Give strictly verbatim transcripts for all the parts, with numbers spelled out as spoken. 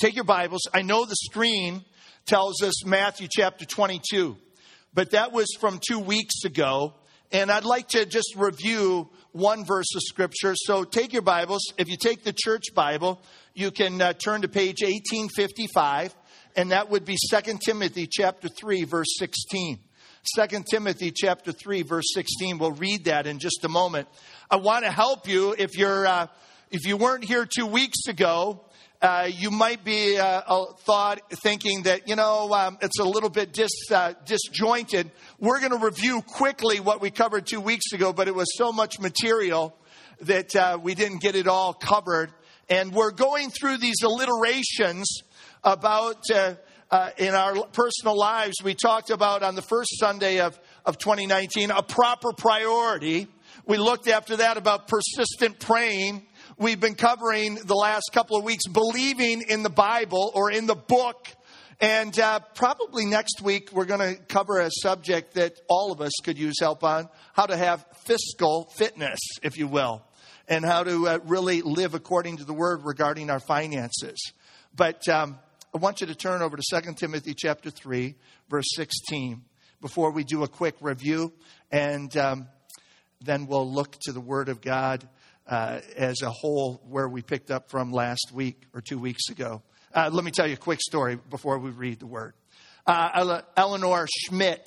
take your Bibles. I know the screen tells us Matthew chapter twenty-two, but that was from two weeks ago. And I'd like to just review one verse of Scripture. So take your Bibles. If you take the church Bible, you can uh, turn to page eighteen fifty-five. And that would be Second Timothy chapter three, verse sixteen. Second Timothy chapter three, verse sixteen. We'll read that in just a moment. I want to help you. If you're, uh, if you weren't here two weeks ago, uh, you might be uh, thought thinking that, you know, um, it's a little bit dis, uh, disjointed. We're going to review quickly what we covered two weeks ago, but it was so much material that uh, we didn't get it all covered. And we're going through these alliterations about uh, uh, in our personal lives. We talked about on the first Sunday of, of twenty nineteen, a proper priority. We looked after that about persistent praying. We've been covering the last couple of weeks believing in the Bible or in the book. And uh, probably next week we're going to cover a subject that all of us could use help on, how to have fiscal fitness, if you will, and how to uh, really live according to the Word regarding our finances. But um, I want you to turn over to Second Timothy chapter three, verse sixteen, before we do a quick review. And um, then we'll look to the Word of God Uh, as a whole, where we picked up from last week or two weeks ago. Uh, let me tell you a quick story before we read the word. Uh, Eleanor Schmidt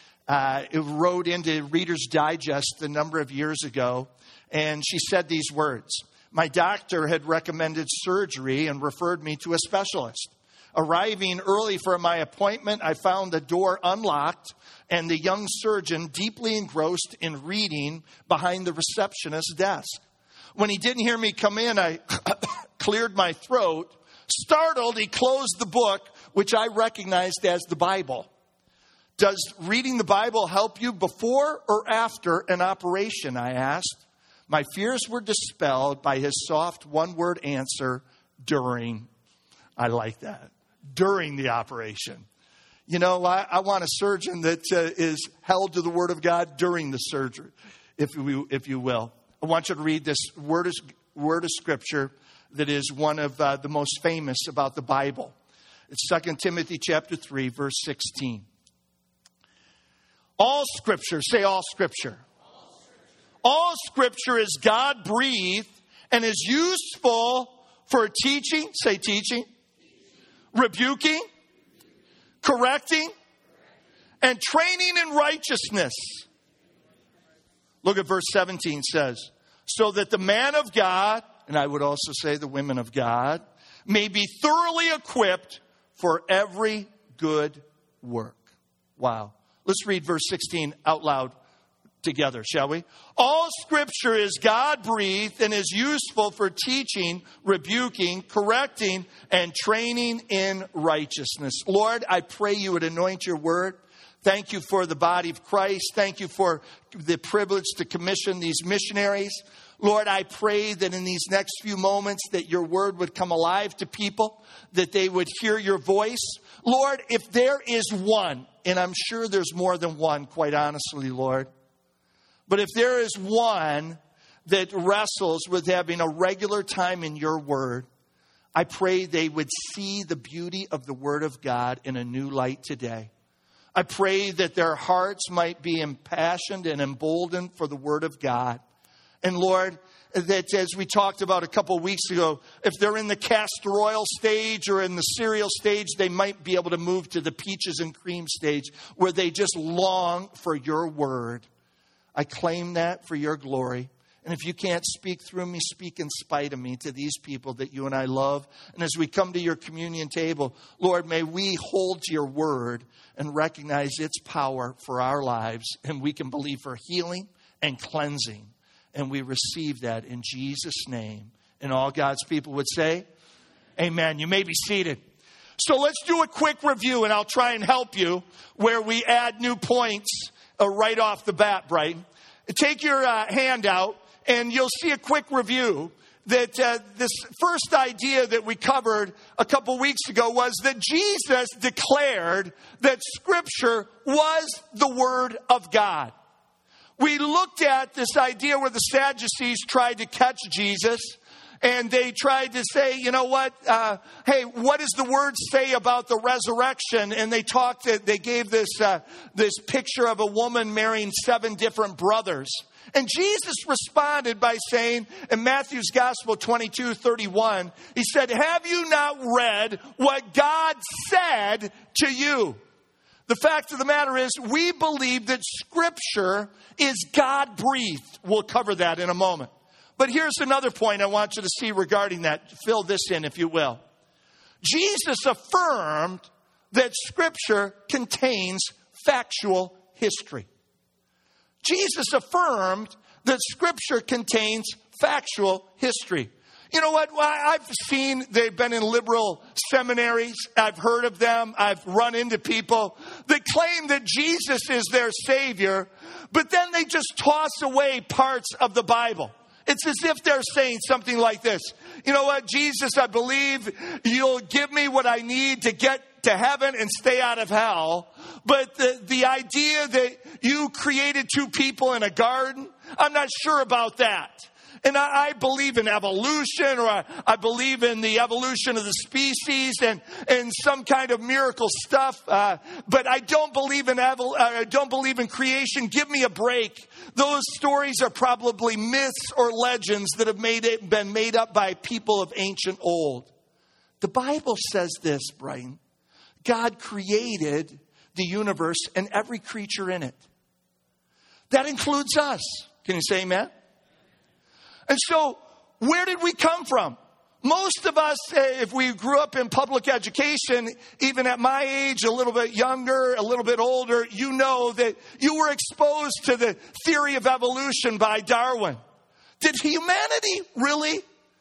uh, wrote into Reader's Digest a number of years ago, and she said these words: "My doctor had recommended surgery and referred me to a specialist. Arriving early for my appointment, I found the door unlocked and the young surgeon deeply engrossed in reading behind the receptionist's desk. When he didn't hear me come in, I cleared my throat. Startled, he closed the book, which I recognized as the Bible. Does reading the Bible help you before or after an operation? I asked. My fears were dispelled by his soft one-word answer, during. I like that. During the operation. You know, I, I want a surgeon that uh, is held to the Word of God during the surgery, if you, if you will. I want you to read this word of, word of Scripture that is one of uh, the most famous about the Bible. It's Second Timothy chapter three, verse sixteen. All Scripture, say all Scripture. All Scripture, all scripture is God-breathed and is useful for teaching, say teaching, teaching. rebuking, correcting, and training in righteousness. Look at verse seventeen says, so that the man of God, and I would also say the women of God, may be thoroughly equipped for every good work. Wow. Let's read verse sixteen out loud together, shall we? All Scripture is God-breathed and is useful for teaching, rebuking, correcting, and training in righteousness. Lord, I pray you would anoint your word. Thank you for the body of Christ. Thank you for the privilege to commission these missionaries. Lord, I pray that in these next few moments that your word would come alive to people, that they would hear your voice. Lord, if there is one, and I'm sure there's more than one, quite honestly, Lord, but if there is one that wrestles with having a regular time in your word, I pray they would see the beauty of the word of God in a new light today. I pray that their hearts might be impassioned and emboldened for the word of God. And Lord, that as we talked about a couple of weeks ago, if they're in the castor oil stage or in the cereal stage, they might be able to move to the peaches and cream stage where they just long for your word. I claim that for your glory. And if you can't speak through me, speak in spite of me to these people that you and I love. And as we come to your communion table, Lord, may we hold to your word and recognize its power for our lives. And we can believe for healing and cleansing. And we receive that in Jesus' name. And all God's people would say, amen. You may be seated. So let's do a quick review, and I'll try and help you where we add new points uh, right off the bat, Brighton. Take your uh, handout. And you'll see a quick review that uh, this first idea that we covered a couple weeks ago was that Jesus declared that Scripture was the Word of God. We looked at this idea where the Sadducees tried to catch Jesus, and they tried to say, you know what, uh, hey, what does the word say about the resurrection? And they talked, they gave this, uh, this picture of a woman marrying seven different brothers. And Jesus responded by saying in Matthew's Gospel twenty-two thirty-one, he said, have you not read what God said to you? The fact of the matter is, we believe that Scripture is God-breathed. We'll cover that in a moment. But here's another point I want you to see regarding that. Fill this in, if you will. Jesus affirmed that Scripture contains factual history. Jesus affirmed that Scripture contains factual history. You know what? I've seen they've been in liberal seminaries. I've heard of them. I've run into people that claim that Jesus is their Savior, but then they just toss away parts of the Bible. It's as if they're saying something like this. You know what, Jesus, I believe you'll give me what I need to get to heaven and stay out of hell. But the, the idea that you created two people in a garden, I'm not sure about that. And I, I believe in evolution, or I, I believe in the evolution of the species and, and some kind of miracle stuff. Uh, but I don't believe in evol- uh, I don't believe in creation. Give me a break. Those stories are probably myths or legends that have made it, been made up by people of ancient old. The Bible says this, Brian. God created the universe and every creature in it. That includes us. Can you say amen? And so, where did we come from? Most of us, if we grew up in public education, even at my age, a little bit younger, a little bit older, you know that you were exposed to the theory of evolution by Darwin. Did humanity really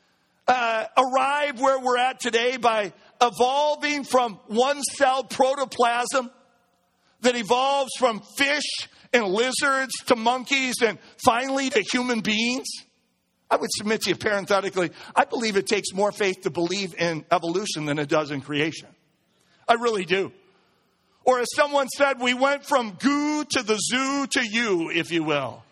uh, arrive where we're at today by evolving from one-celled protoplasm that evolves from fish and lizards to monkeys and finally to human beings? I would submit to you parenthetically, I believe it takes more faith to believe in evolution than it does in creation. I really do. Or as someone said, we went from goo to the zoo to you, if you will.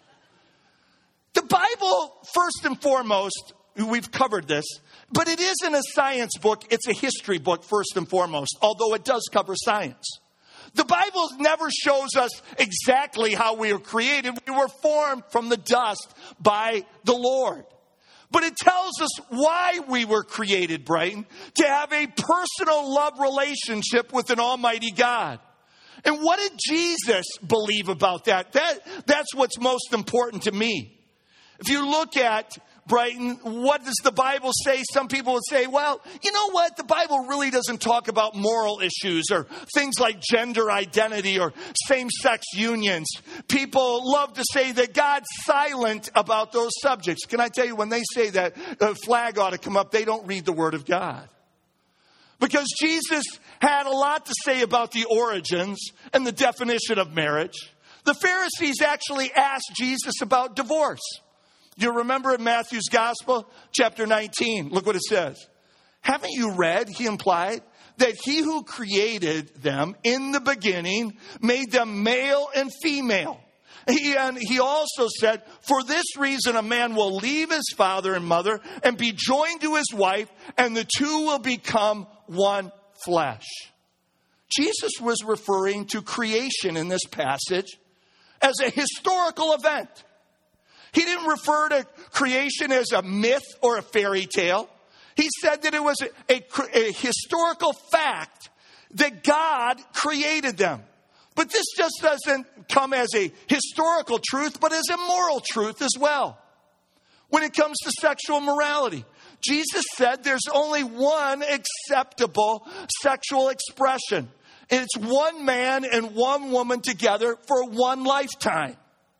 The Bible, first and foremost, we've covered this, but it isn't a science book. It's a history book, first and foremost, although it does cover science. The Bible never shows us exactly how we were created. We were formed from the dust by the Lord. But it tells us why we were created, Brighton, to have a personal love relationship with an almighty God. And what did Jesus believe about that? That that's what's most important to me. If you look at Brighton, what does the Bible say? Some people would say, well, you know what? The Bible really doesn't talk about moral issues or things like gender identity or same-sex unions. People love to say that God's silent about those subjects. Can I tell you, when they say that, a flag ought to come up, they don't read the Word of God. Because Jesus had a lot to say about the origins and the definition of marriage. The Pharisees actually asked Jesus about divorce. You remember in Matthew's Gospel, chapter nineteen, look what it says. Haven't you read, he implied, that he who created them in the beginning made them male and female? He, and he also said, for this reason a man will leave his father and mother and be joined to his wife, and the two will become one flesh. Jesus was referring to creation in this passage as a historical event. He didn't refer to creation as a myth or a fairy tale. He said that it was a, a, a historical fact that God created them. But this just doesn't come as a historical truth, but as a moral truth as well. When it comes to sexual morality, Jesus said there's only one acceptable sexual expression. And it's one man and one woman together for one lifetime.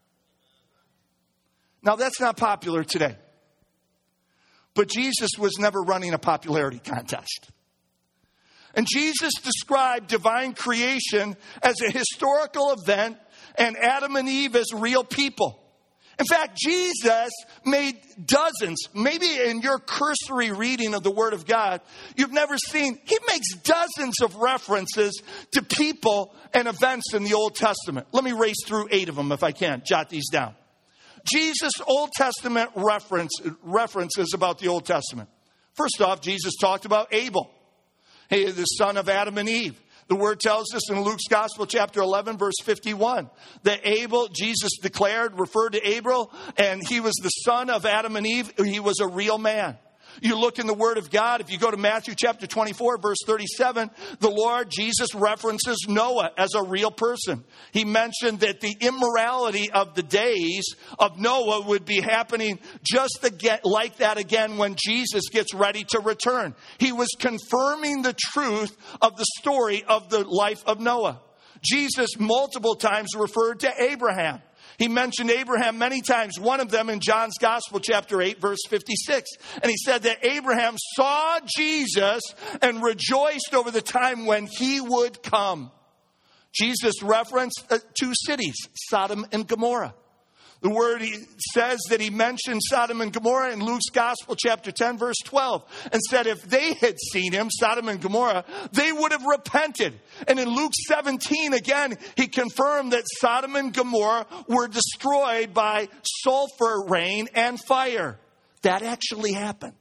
Now, that's not popular today. But Jesus was never running a popularity contest. And Jesus described divine creation as a historical event and Adam and Eve as real people. In fact, Jesus made dozens, maybe in your cursory reading of the Word of God, you've never seen, he makes dozens of references to people and events in the Old Testament. Let me race through eight of them if I can. Jot these down. Jesus' Old Testament reference, references about the Old Testament. First off, Jesus talked about Abel, he is the son of Adam and Eve. The word tells us in Luke's Gospel, chapter eleven, verse fifty-one, that Abel, Jesus declared, referred to Abel, and he was the son of Adam and Eve. He was a real man. You look in the Word of God, if you go to Matthew chapter twenty-four, verse thirty-seven, the Lord Jesus references Noah as a real person. He mentioned that the immorality of the days of Noah would be happening just again, like that again when Jesus gets ready to return. He was confirming the truth of the story of the life of Noah. Jesus multiple times referred to Abraham. He mentioned Abraham many times, one of them in John's Gospel, chapter eight, verse fifty-six. And he said that Abraham saw Jesus and rejoiced over the time when he would come. Jesus referenced uh, two cities, Sodom and Gomorrah. The word he says that he mentioned Sodom and Gomorrah in Luke's Gospel, chapter ten, verse twelve, and said if they had seen him, Sodom and Gomorrah, they would have repented. And in Luke seventeen, again, he confirmed that Sodom and Gomorrah were destroyed by sulfur rain and fire. That actually happened.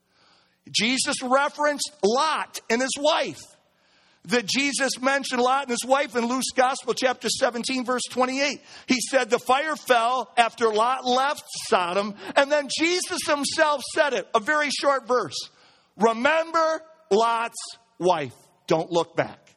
Jesus referenced Lot and his wife. That Jesus mentioned Lot and his wife in Luke's Gospel, chapter seventeen, verse twenty-eight. He said the fire fell after Lot left Sodom, and then Jesus himself said it, a very short verse. Remember Lot's wife. Don't look back.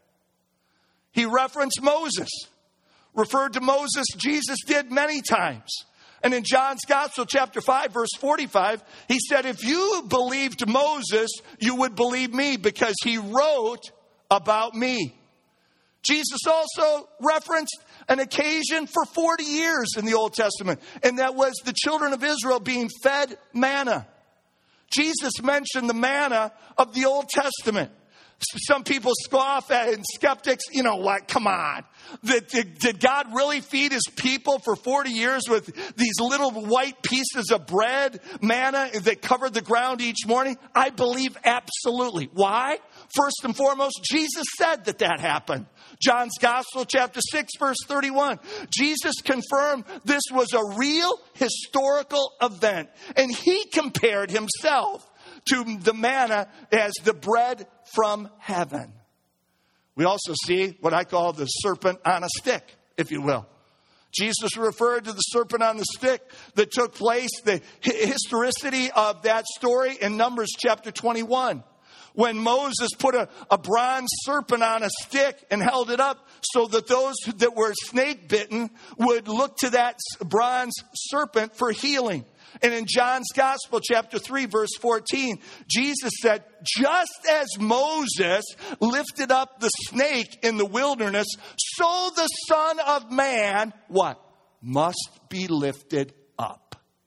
He referenced Moses. Referred to Moses, Jesus did many times. And in John's Gospel, chapter five, verse forty-five, he said, if you believed Moses, you would believe me because he wrote about me. Jesus also referenced an occasion for forty years in the Old Testament, and that was the children of Israel being fed manna. Jesus mentioned the manna of the Old Testament. Some people scoff at it, and skeptics, you know what, come on. Did, did, did God really feed his people for forty years with these little white pieces of bread, manna, that covered the ground each morning? I believe absolutely. Why? First and foremost, Jesus said that that happened. John's Gospel, chapter six, verse thirty-one. Jesus confirmed this was a real historical event. And he compared himself to the manna as the bread from heaven. We also see what I call the serpent on a stick, if you will. Jesus referred to the serpent on the stick that took place, the historicity of that story in Numbers chapter twenty-one. When Moses put a, a bronze serpent on a stick and held it up so that those that were snake bitten would look to that bronze serpent for healing. And in John's Gospel, chapter three, verse fourteen, Jesus said, just as Moses lifted up the snake in the wilderness, so the Son of Man, what? Must be lifted up.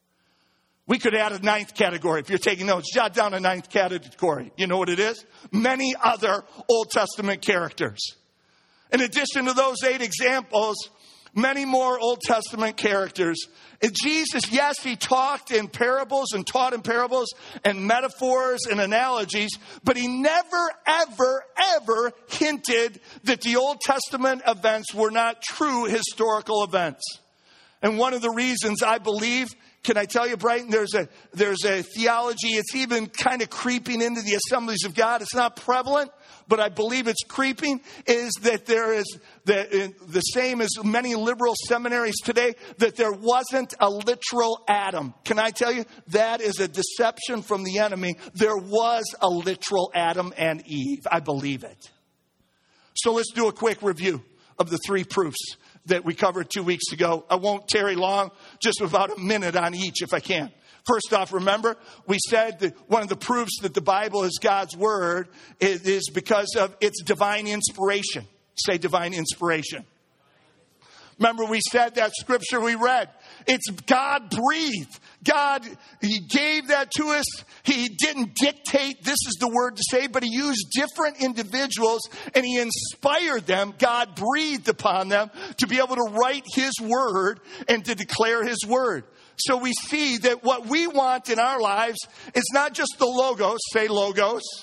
We could add a ninth category. If you're taking notes, jot down a ninth category. You know what it is? Many other Old Testament characters. In addition to those eight examples, many more Old Testament characters. And Jesus, yes, he talked in parables and taught in parables and metaphors and analogies, but he never, ever, ever hinted that the Old Testament events were not true historical events. And one of the reasons I believe, can I tell you, Brighton, there's a there's a theology, it's even kind of creeping into the Assemblies of God. It's not prevalent, but I believe it's creeping, is that there is the, the same as many liberal seminaries today, that there wasn't a literal Adam. Can I tell you, that is a deception from the enemy. There was a literal Adam and Eve. I believe it. So let's do a quick review of the three proofs that we covered two weeks ago. I won't tarry long, just about a minute on each if I can. First off, remember, we said that one of the proofs that the Bible is God's word is because of its divine inspiration. Say divine inspiration. Remember, we said that scripture we read. It's God breathed. God, he gave that to us. He didn't dictate, this is the word to say, but he used different individuals and he inspired them. God breathed upon them to be able to write his word and to declare his word. So we see that what we want in our lives is not just the logos, say logos,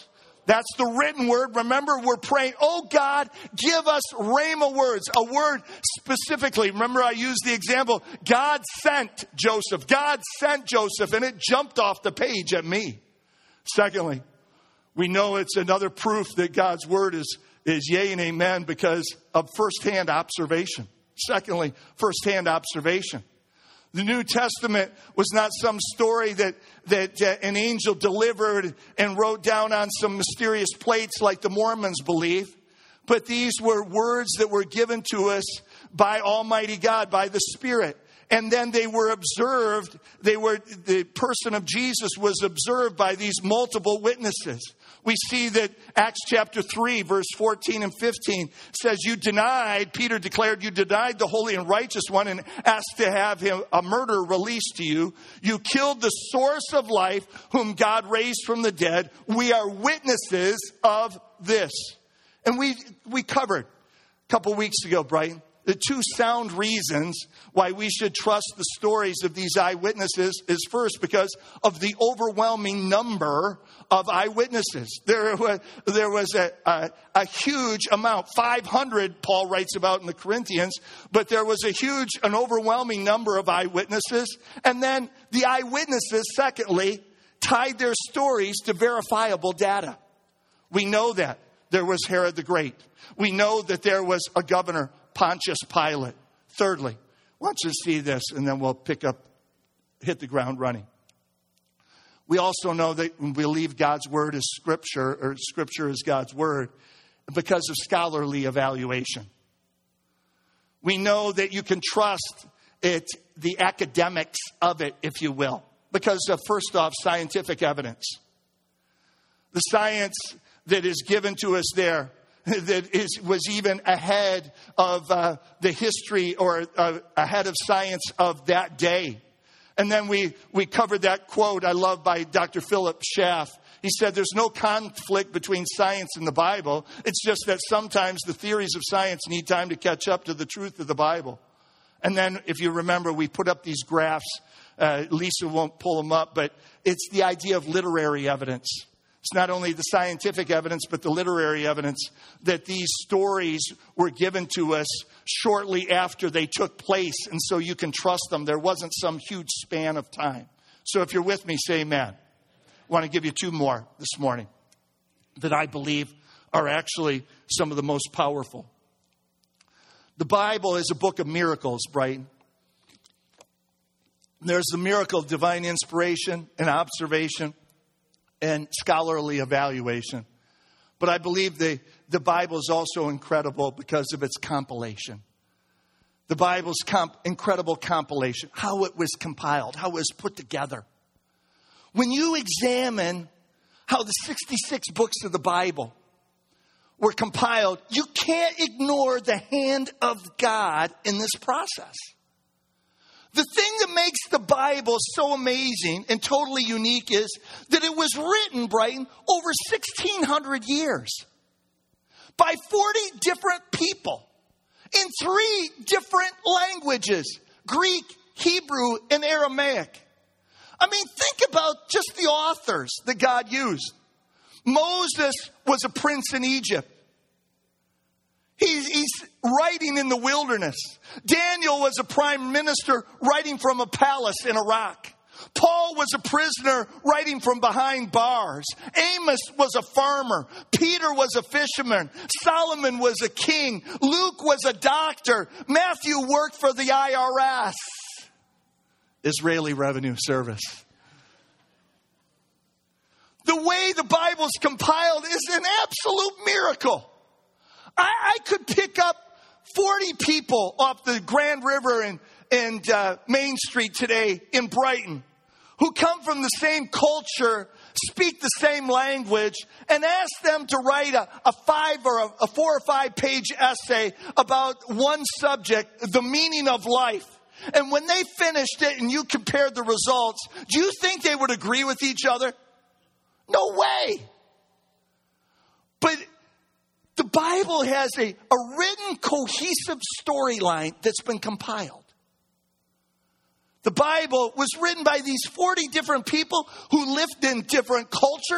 That's the written word. Remember, we're praying, oh God, give us rhema words, a word specifically. Remember, I used the example, God sent Joseph. God sent Joseph, and it jumped off the page at me. Secondly, we know it's another proof that God's word is, is yea and amen because of firsthand observation. Secondly, firsthand observation. The New Testament was not some story that, that uh, an angel delivered and wrote down on some mysterious plates like the Mormons believe. But these were words that were given to us by Almighty God, by the Spirit. And then they were observed. They were, the person of Jesus was observed by these multiple witnesses. We see that Acts chapter three, verse fourteen and fifteen says, you denied, Peter declared, you denied the holy and righteous one and asked to have him a murderer released to you. You killed the source of life, whom God raised from the dead. We are witnesses of this. And we, we covered a couple weeks ago, Brighton, the two sound reasons why we should trust the stories of these eyewitnesses is first because of the overwhelming number of eyewitnesses. There was, there was a, a, a huge amount, five hundred, Paul writes about in the Corinthians, but there was a huge, an overwhelming number of eyewitnesses. And then the eyewitnesses, secondly, tied their stories to verifiable data. We know that there was Herod the Great. We know that there was a governor, Pontius Pilate. Thirdly, I want you to see this, and then we'll pick up, hit the ground running. We also know that we believe God's word is scripture, or scripture is God's word, because of scholarly evaluation. We know that you can trust it, the academics of it, if you will, because of, first off, scientific evidence. The science that is given to us there that is, was even ahead of uh, the history or uh, ahead of science of that day. And then we, we covered that quote I love by Doctor Philip Schaff. He said, there's no conflict between science and the Bible. It's just that sometimes the theories of science need time to catch up to the truth of the Bible. And then, if you remember, we put up these graphs. Uh, Lisa won't pull them up, but it's the idea of literary evidence. It's not only the scientific evidence, but the literary evidence that these stories were given to us shortly after they took place. And so you can trust them. There wasn't some huge span of time. So if you're with me, say amen. I want to give you two more this morning that I believe are actually some of the most powerful. The Bible is a book of miracles, Brighton. There's the miracle of divine inspiration and observation and scholarly evaluation. But I believe the, the Bible is also incredible because of its compilation. The Bible's comp, incredible compilation, how it was compiled, how it was put together. When you examine how the sixty-six books of the Bible were compiled, you can't ignore the hand of God in this process. The thing that makes the Bible so amazing and totally unique is that it was written, Brighton, over sixteen hundred years by forty different people in three different languages, Greek, Hebrew, and Aramaic. I mean, think about just the authors that God used. Moses was a prince in Egypt. He's, he's writing in the wilderness. Daniel was a prime minister writing from a palace in Iraq. Paul was a prisoner writing from behind bars. Amos was a farmer. Peter was a fisherman. Solomon was a king. Luke was a doctor. Matthew worked for the I R S, Israeli Revenue Service. The way the Bible's compiled is an absolute miracle. I, I could pick up forty people off the Grand River and, and uh, Main Street today in Brighton who come from the same culture, speak the same language, and ask them to write a, a five or a, a four or five page essay about one subject, the meaning of life. And when they finished it and you compared the results, do you think they would agree with each other? No way. But the Bible has a, a written, cohesive storyline that's been compiled. The Bible was written by these forty different people who lived in different cultures,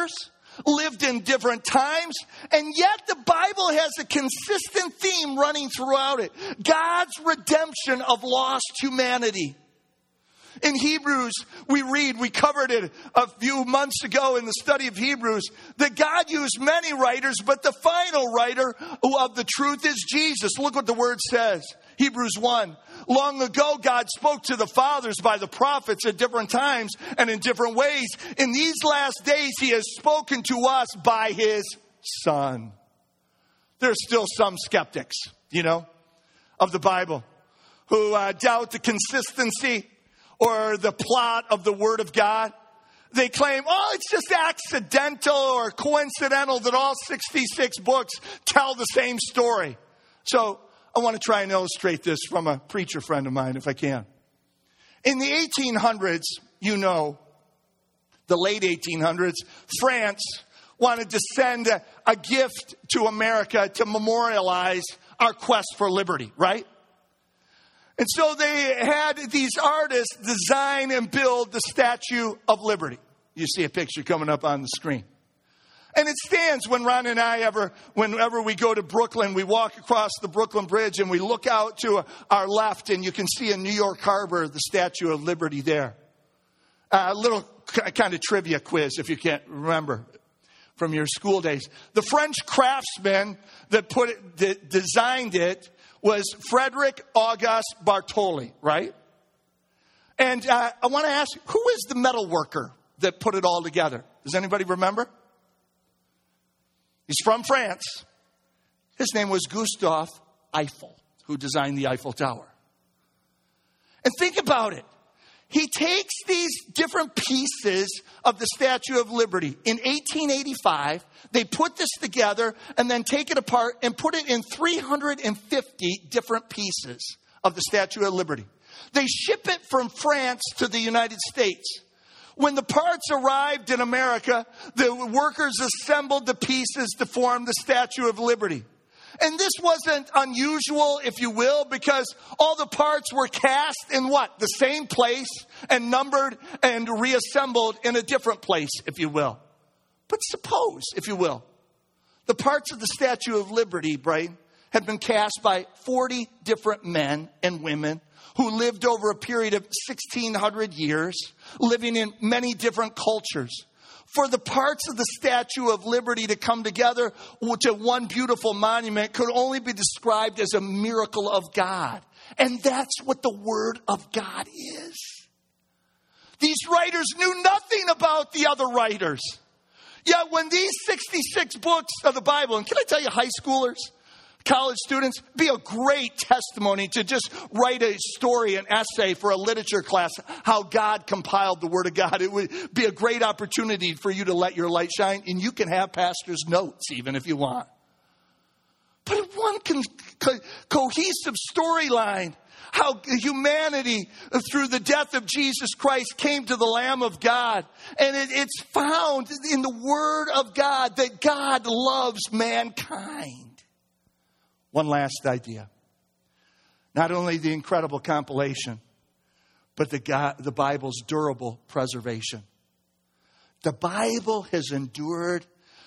lived in different times, and yet the Bible has a consistent theme running throughout it. God's redemption of lost humanity. In Hebrews, we read, we covered it a few months ago in the study of Hebrews, that God used many writers, but the final writer of the truth is Jesus. Look what the word says. Hebrews one. Long ago, God spoke to the fathers by the prophets at different times and in different ways. In these last days, he has spoken to us by his Son. There's still some skeptics, you know, of the Bible who uh, doubt the consistency or the plot of the Word of God. They claim, oh, it's just accidental or coincidental that all sixty-six books tell the same story. So I want to try and illustrate this from a preacher friend of mine, if I can. In the eighteen hundreds, you know, the late eighteen hundreds, France wanted to send a, a gift to America to memorialize our quest for liberty, right? And so they had these artists design and build the Statue of Liberty. You see a picture coming up on the screen. And it stands when Ron and I ever, whenever we go to Brooklyn, we walk across the Brooklyn Bridge and we look out to our left and you can see in New York Harbor the Statue of Liberty there. Uh, a little kind of trivia quiz if you can't remember from your school days. The French craftsman that put it, that designed it was Frederick Auguste Bartholdi, right? And uh, I want to ask, who is the metal worker that put it all together? Does anybody remember? He's from France. His name was Gustave Eiffel, who designed the Eiffel Tower. And think about it. He takes these different pieces of the Statue of Liberty. In eighteen eighty-five, they put this together and then take it apart and put it in three hundred fifty different pieces of the Statue of Liberty. They ship it from France to the United States. When the parts arrived in America, the workers assembled the pieces to form the Statue of Liberty. And this wasn't unusual, if you will, because all the parts were cast in what? The same place and numbered and reassembled in a different place, if you will. But suppose, if you will, the parts of the Statue of Liberty, Brighton, had been cast by forty different men and women who lived over a period of sixteen hundred years, living in many different cultures. For the parts of the Statue of Liberty to come together to one beautiful monument could only be described as a miracle of God. And that's what the Word of God is. These writers knew nothing about the other writers. Yet when these sixty-six books of the Bible, and can I tell you, high schoolers, college students, be a great testimony to just write a story, an essay for a literature class, how God compiled the Word of God. It would be a great opportunity for you to let your light shine, and you can have pastor's notes even if you want. But if one can, co- cohesive storyline, how humanity through the death of Jesus Christ came to the Lamb of God. And it, it's found in the Word of God that God loves mankind. One last idea. Not only the incredible compilation, but the, God, the Bible's durable preservation. The Bible has endured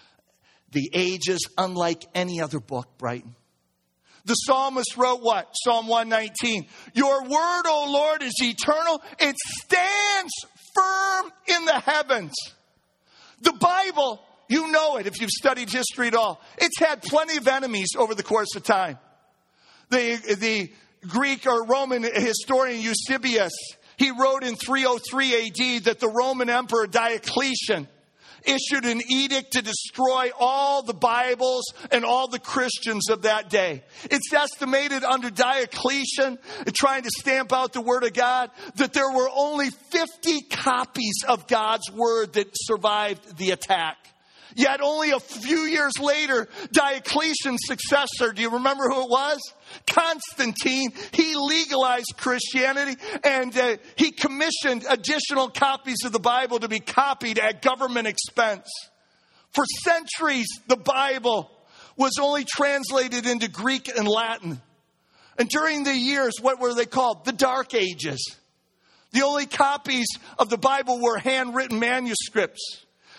the ages unlike any other book, Brighton. The psalmist wrote what? Psalm one nineteen. Your word, O Lord, is eternal. It stands firm in the heavens. The Bible, you know it if you've studied history at all. It's had plenty of enemies over the course of time. The, the Greek or Roman historian Eusebius, he wrote in three oh three A D that the Roman Emperor Diocletian issued an edict to destroy all the Bibles and all the Christians of that day. It's estimated under Diocletian, trying to stamp out the Word of God, that there were only fifty copies of God's Word that survived the attack. Yet only a few years later, Diocletian's successor, do you remember who it was? Constantine. He legalized Christianity and uh, he commissioned additional copies of the Bible to be copied at government expense. For centuries, the Bible was only translated into Greek and Latin. And during the years, what were they called? The Dark Ages. The only copies of the Bible were handwritten manuscripts.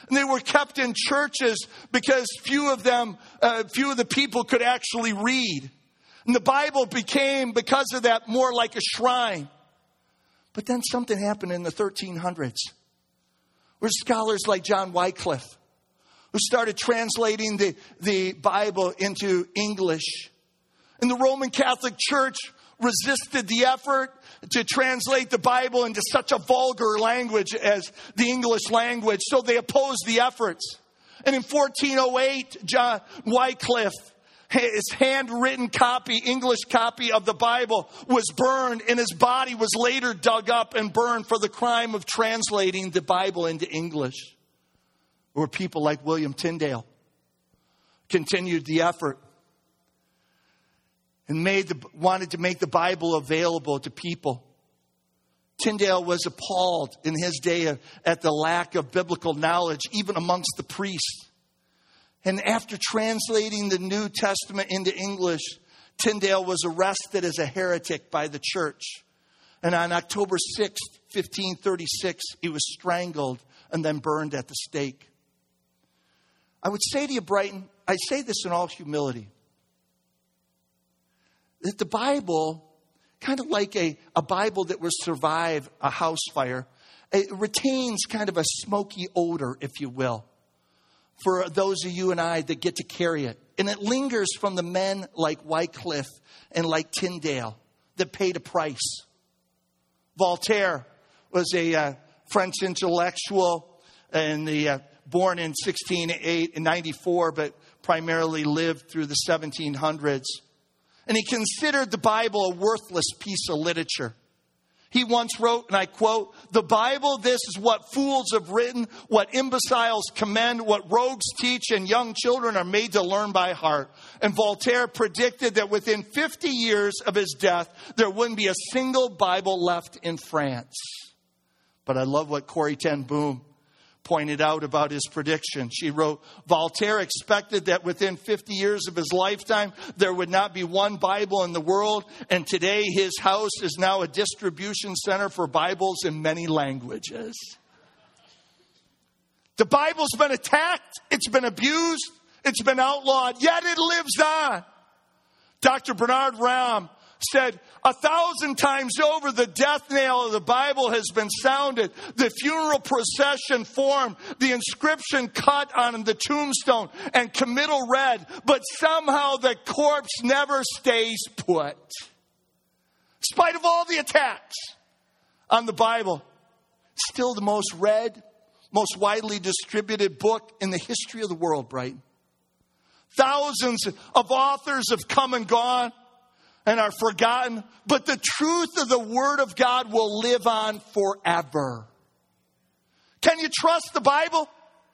And they were kept in churches because few of them, uh, few of the people could actually read. And the Bible became, because of that, more like a shrine. But then something happened in the thirteen hundreds. Where scholars like John Wycliffe, who started translating the, the Bible into English. And the Roman Catholic Church resisted the effort to translate the Bible into such a vulgar language as the English language. So they opposed the efforts. And in fourteen oh eight, John Wycliffe, his handwritten copy, English copy of the Bible was burned, and his body was later dug up and burned for the crime of translating the Bible into English. There were people like William Tyndale continued the effort and made the, wanted to make the Bible available to people. Tyndale was appalled in his day at the lack of biblical knowledge, even amongst the priests. And after translating the New Testament into English, Tyndale was arrested as a heretic by the church. And on October sixth, fifteen thirty-six, he was strangled and then burned at the stake. I would say to you, Brighton, I say this in all humility, that the Bible, kind of like a, a Bible that will survive a house fire, it retains kind of a smoky odor, if you will, for those of you and I that get to carry it. And it lingers from the men like Wycliffe and like Tyndale that paid a price. Voltaire was a uh, French intellectual and the uh, born in sixteen ninety-four, but primarily lived through the seventeen hundreds. And he considered the Bible a worthless piece of literature. He once wrote, and I quote, "The Bible, this is what fools have written, what imbeciles commend, what rogues teach, and young children are made to learn by heart." And Voltaire predicted that within fifty years of his death, there wouldn't be a single Bible left in France. But I love what Corrie ten Boom pointed out about his prediction. She wrote, "Voltaire expected that within fifty years of his lifetime, there would not be one Bible in the world. And today his house is now a distribution center for Bibles in many languages." The Bible's been attacked. It's been abused. It's been outlawed. Yet it lives on. Doctor Bernard Rahm said, "A thousand times over, the death knell of the Bible has been sounded. The funeral procession formed, the inscription cut on the tombstone, and committal read. But somehow the corpse never stays put." In spite of all the attacks on the Bible, still the most read, most widely distributed book in the history of the world, Brighton. Thousands of authors have come and gone and are forgotten, but the truth of the Word of God will live on forever. Can you trust the Bible?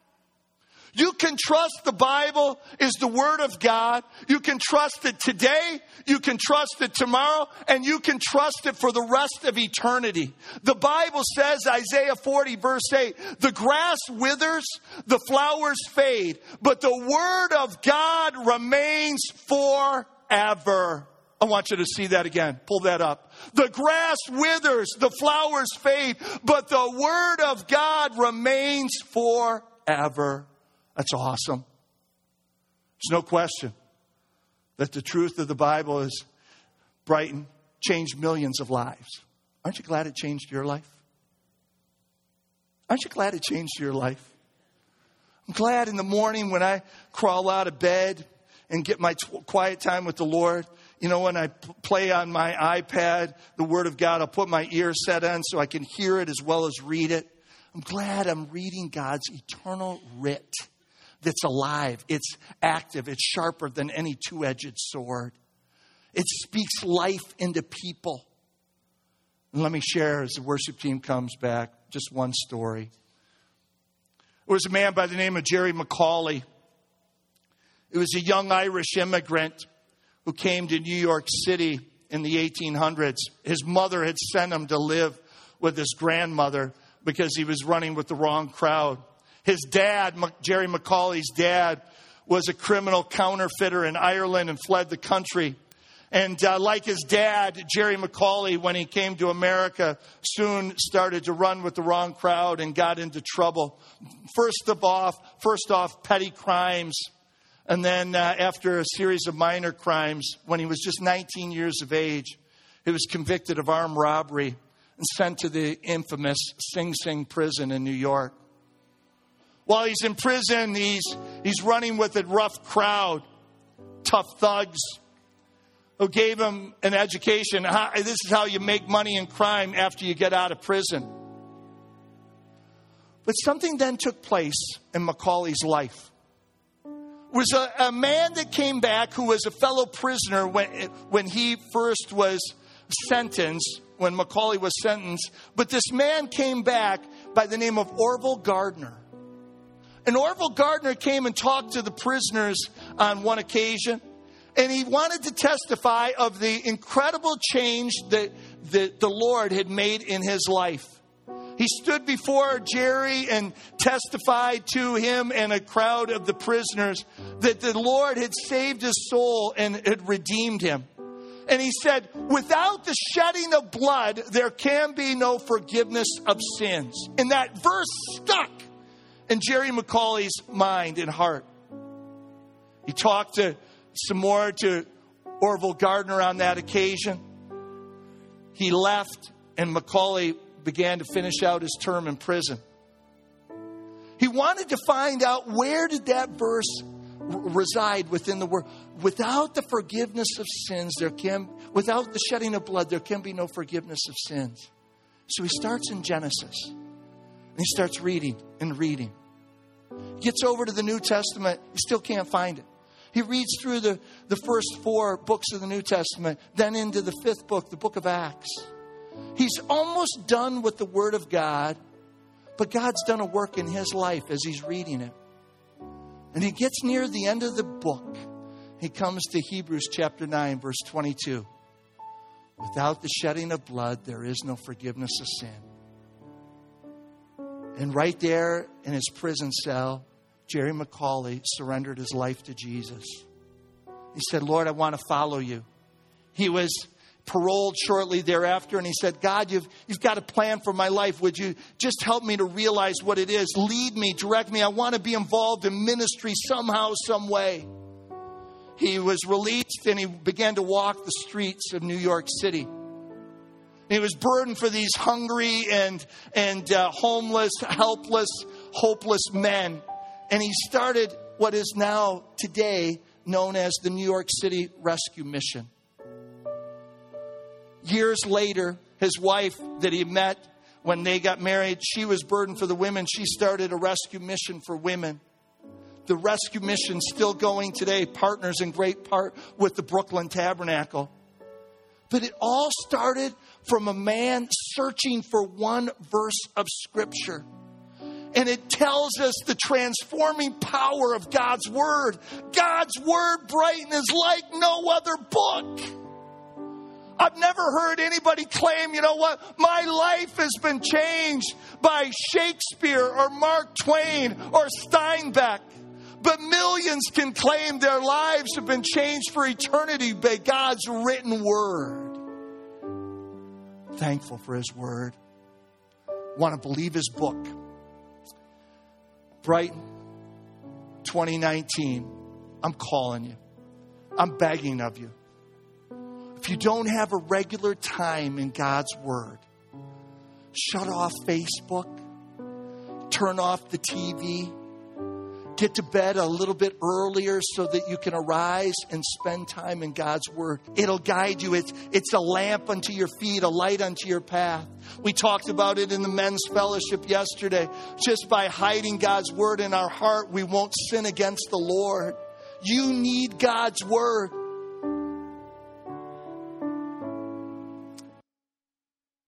You can trust the Bible is the Word of God. You can trust it today, you can trust it tomorrow, and you can trust it for the rest of eternity. The Bible says, Isaiah forty verse eight, "The grass withers, the flowers fade, but the Word of God remains forever." I want you to see that again. Pull that up. "The grass withers, the flowers fade, but the Word of God remains forever." That's awesome. There's no question that the truth of the Bible is, Brighton, changed millions of lives. Aren't you glad it changed your life? Aren't you glad it changed your life? I'm glad in the morning when I crawl out of bed and get my t- quiet time with the Lord. You know, when I p- play on my iPad, the Word of God, I'll put my ear set on so I can hear it as well as read it. I'm glad I'm reading God's eternal writ that's alive. It's active. It's sharper than any two-edged sword. It speaks life into people. And let me share as the worship team comes back just one story. There was a man by the name of Jerry McCauley. It was a young Irish immigrant who came to New York City in the eighteen hundreds. His mother had sent him to live with his grandmother because he was running with the wrong crowd. His dad, Jerry McCauley's dad, was a criminal counterfeiter in Ireland and fled the country. And uh, like his dad, Jerry McAuley, when he came to America, soon started to run with the wrong crowd and got into trouble. First of all, first off, petty crimes. And then uh, after a series of minor crimes, when he was just nineteen years of age, he was convicted of armed robbery and sent to the infamous Sing Sing prison in New York. While he's in prison, he's, he's running with a rough crowd, tough thugs, who gave him an education. How, this is how you make money in crime after you get out of prison. But something then took place in McAuley's life. It was a, a man that came back who was a fellow prisoner when, when he first was sentenced, when McAuley was sentenced. But this man came back by the name of Orville Gardner. And Orville Gardner came and talked to the prisoners on one occasion. And he wanted to testify of the incredible change that, that the Lord had made in his life. He stood before Jerry and testified to him and a crowd of the prisoners that the Lord had saved his soul and had redeemed him. And he said, without the shedding of blood, there can be no forgiveness of sins. And that verse stuck in Jerry McAuley's mind and heart. He talked to some more to Orville Gardner on that occasion. He left, and McAuley began to finish out his term in prison. He wanted to find out, where did that verse reside within the word? Without the forgiveness of sins, there can, without the shedding of blood, there can be no forgiveness of sins. So he starts in Genesis, and he starts reading and reading. He gets over to the New Testament, he still can't find it. He reads through the, the first four books of the New Testament, then into the fifth book, the book of Acts. He's almost done with the Word of God, but God's done a work in his life as he's reading it. And he gets near the end of the book. He comes to Hebrews chapter nine, verse twenty-two. Without the shedding of blood, there is no forgiveness of sin. And right there in his prison cell, Jerry McAuley surrendered his life to Jesus. He said, Lord, I want to follow you. He was paroled shortly thereafter, and he said, God, you've, you've got a plan for my life. Would you just help me to realize what it is? Lead me, direct me. I want to be involved in ministry somehow, some way. He was released, and he began to walk the streets of New York City. He was burdened for these hungry and, and uh, homeless, helpless, hopeless men. And he started what is now today known as the New York City Rescue Mission. Years later, his wife that he met when they got married, she was burdened for the women. She started a rescue mission for women. The rescue mission's still going today, partners in great part with the Brooklyn Tabernacle. But it all started from a man searching for one verse of Scripture. And it tells us the transforming power of God's Word. God's Word, Brighton, is like no other book. I've never heard anybody claim, you know what, my life has been changed by Shakespeare or Mark Twain or Steinbeck. But millions can claim their lives have been changed for eternity by God's written Word. Thankful for His Word. Want to believe His book. Brighton, twenty nineteen, I'm calling you. I'm begging of you. If you don't have a regular time in God's Word, shut off Facebook, turn off the T V, get to bed a little bit earlier so that you can arise and spend time in God's Word. It'll guide you. It's, it's a lamp unto your feet, a light unto your path. We talked about it in the men's fellowship yesterday. Just by hiding God's Word in our heart, we won't sin against the Lord. You need God's Word.